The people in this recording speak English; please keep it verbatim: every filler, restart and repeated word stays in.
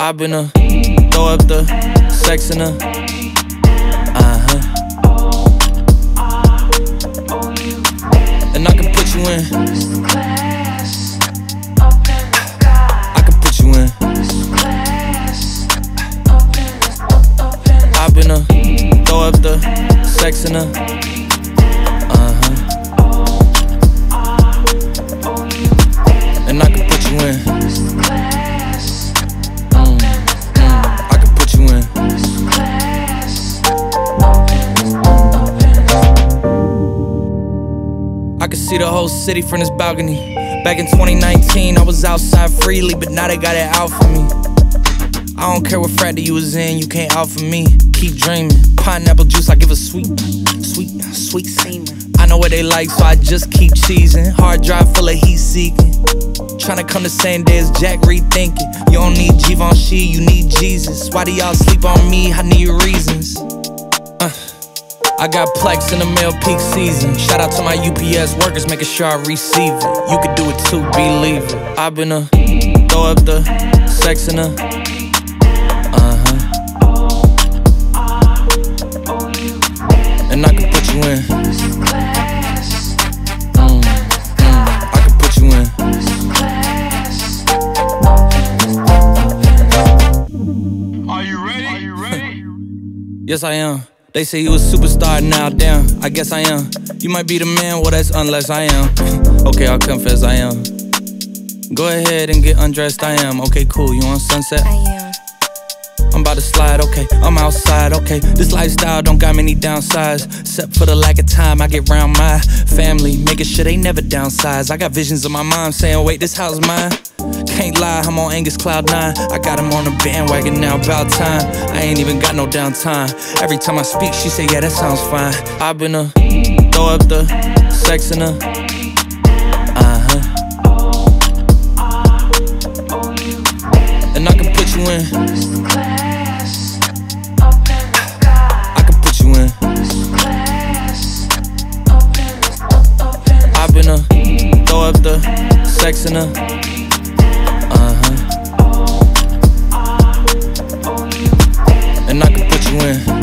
I've been a throw up the sex in a uh-huh. And I can put you in. I can put you in. I've been a throw up the sex in a uh-huh. And I can put you in. I can see the whole city from this balcony. Back in twenty nineteen, I was outside freely, but now they got it out for me. I don't care what frat you was in, you can't out for me. Keep dreaming, pineapple juice, I give a sweet, sweet, sweet semen. I know what they like, so I just keep cheesing. Hard drive full of heat seeking. Tryna come the same day as Jack, rethinking. You don't need Givenchy, you need Jesus. Why do y'all sleep on me? I need reasons. Uh. I got Plex in the mail peak season. Shout out to my U P S workers, making sure I receive it. You could do it too, believe it. I've been a throw up the sex in a uh-huh. And I can put you in. mm, mm, I can put you in. Are you ready? Are you ready? Yes, I am. They say you a superstar now, damn, I guess I am. You might be the man, well that's unless I am. Okay, I'll confess I am. Go ahead and get undressed, I am. Okay, cool, you on Sunset? I am. I'm about to slide, okay, I'm outside, okay. This lifestyle don't got many downsides, except for the lack of time I get round my family, making sure they never downsize. I got visions of my mom saying, wait, this house mine. Can't lie, I'm on Angus Cloud nine. I got him on the bandwagon now, about time. I ain't even got no downtime. Every time I speak, she say, yeah, that sounds fine. I've been a throw up the sex in a uh-huh. And I can put you in. I can put you in. I've been a throw up the sex in a uh-huh. And I can put you in.